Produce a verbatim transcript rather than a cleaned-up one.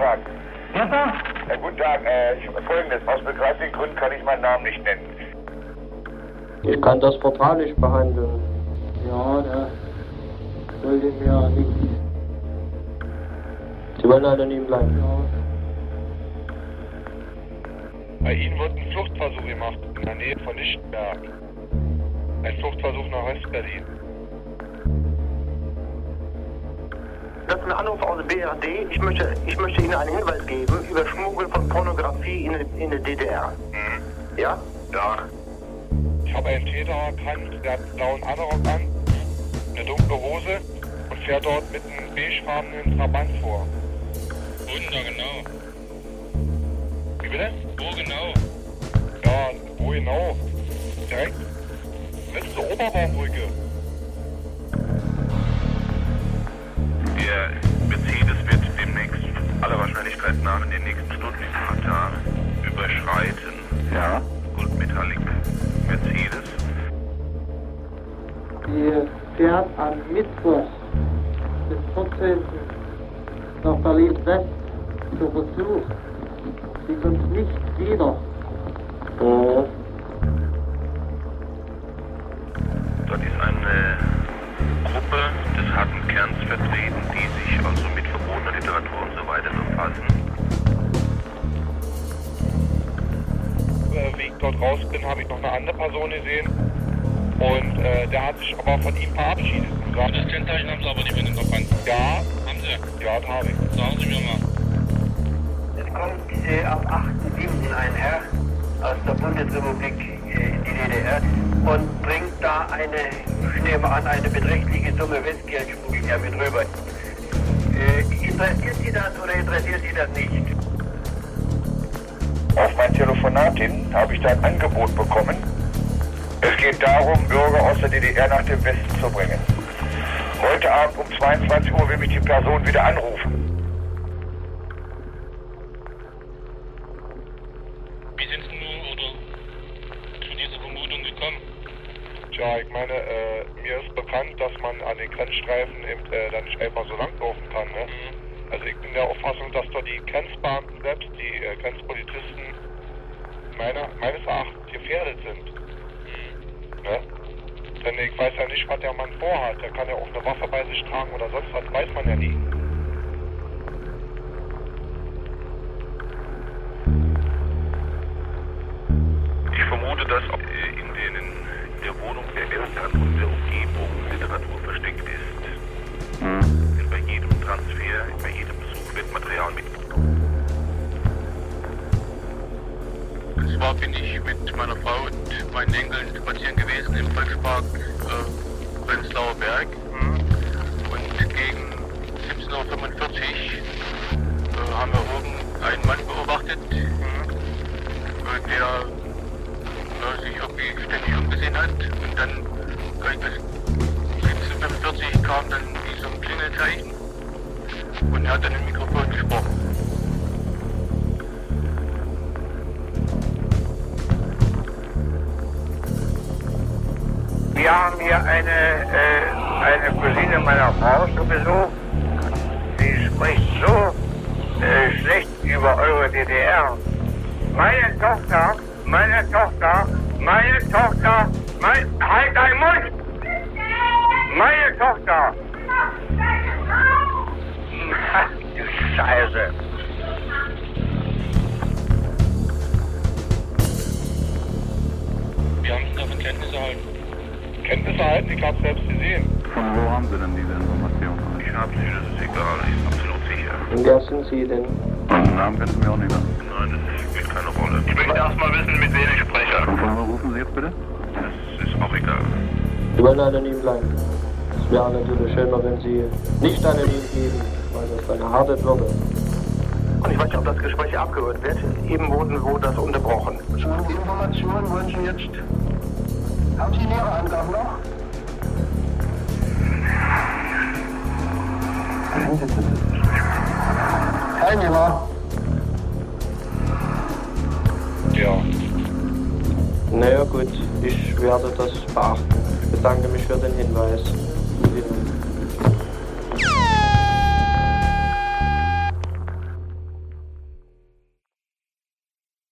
Tag. Ja, da? Ja, guten Tag. Äh, ich, Folgendes. Aus begreiflichen Gründen kann ich meinen Namen nicht nennen. Ich kann das vertraulich behandeln. Ja, da wollte ich mir nicht. Sie wollen anonym bleiben. Ja. Bei Ihnen wird ein Fluchtversuch gemacht in der Nähe von Lichtenberg. Ein Fluchtversuch nach West-Berlin. Das ist ein Anruf aus dem B R D. Ich möchte, ich möchte Ihnen einen Hinweis geben über Schmuggel von Pornografie in, in der D D R. Mhm. Ja? Ja. Ich habe einen Täter erkannt, der hat einen blauen Anorak an, eine dunkle Hose und fährt dort mit einem beigefarbenen Trabant vor. Wo denn da genau? Wie bitte? Wo genau? Ja, wo genau? Direkt letzte Oberbaumbrücke. Der Mercedes wird demnächst aller Wahrscheinlichkeit nach in den nächsten Stunden in Katar überschreiten. Ja. Goldmetallic Mercedes. Die fährt am Mittwoch, den vierzehnten nach Berlin-West zu Besuch. Sie kommt nicht wieder. Mhm. Dort ist eine Gruppe des harten Kerns vertreten, die sich also mit verbotener Literatur und so weiter befassen. Äh, wie ich dort raus bin, habe ich noch eine andere Person gesehen. Und äh, der hat sich aber von ihm verabschiedet. Und Das Kennzeichen haben Sie aber nicht mit in der Hand. ja, Haben Sie? ja, das habe ich. Sagen Sie mir mal. Es kommt äh, am achten siebten ein Herr aus der Bundesrepublik äh, in die D D R und bringt da eine, ich nehme an, eine beträchtliche Summe Westgeld schmuggelt er mit rüber. Äh, interessiert Sie das oder interessiert Sie das nicht? Auf mein Telefonat hin habe ich da ein Angebot bekommen. Es geht darum, Bürger aus der D D R nach dem Westen zu bringen. Heute Abend um zweiundzwanzig Uhr will mich die Person wieder anrufen. Wie sind Sie nun oder zu dieser Vermutung gekommen? Tja, ich meine, äh, mir ist bekannt, dass man an den Grenzstreifen eben, äh, dann nicht einfach so langlaufen kann. Ne? Mhm. Also ich bin der Auffassung, dass da die Grenzbeamten selbst, die äh, Grenzpolizisten, meiner, meines Erachtens gefährdet sind. Ne? Denn ich weiß ja nicht, was der Mann vorhat. Der kann ja auch eine Waffe bei sich tragen oder sonst was, weiß man ja nie. Ich vermute, dass in, den, in der Wohnung der Eltern und der Umgebung Literatur versteckt ist. Hm. Denn bei jedem Transfer, bei jedem Besuch wird Material mitgenommen. Und zwar bin ich mit meiner Frau und meinen Enkeln spazieren gewesen im Volkspark äh, Prenzlauer Berg. Und gegen siebzehn Uhr fünfundvierzig äh, haben wir oben einen Mann beobachtet, äh, der äh, sich irgendwie ständig umgesehen hat. Und dann gleich bis siebzehn Uhr fünfundvierzig kam dann wie so ein Klingelzeichen und er hat dann im Mikrofon gesprochen. Wir haben hier eine, äh, eine Cousine meiner Frau zu Besuch. Sie spricht so äh, schlecht über eure D D R. Meine Tochter, meine Tochter, meine Tochter, mein, halt deinen Mund! Meine Tochter! Ach, du Scheiße! Wir haben es davon Kenntnis erhalten. Kenntnis erhalten, ich habe selbst gesehen. Von wo haben Sie denn diese Informationen? Ich habe sie, das ist egal, ich bin absolut sicher. Und wer sind Sie denn? Den Namen können Sie mir auch nicht sagen. Nein, das spielt keine Rolle. Ich möchte erstmal wissen, mit wem ich spreche. Von wo rufen Sie jetzt bitte? Das ist auch egal. Sie wollen anonym bleiben. Es wäre natürlich schöner, wenn Sie nicht anonym geben, weil das eine harte Bürde. Und ich weiß nicht, ob das Gespräch abgehört wird. Eben wurden wurde das unterbrochen. Die Informationen wollen Sie jetzt. Haben Sie Ihre Angaben noch? Teilnehmer. Ja. Naja gut, ich werde das beachten. Ich bedanke mich für den Hinweis. Vielen Dank.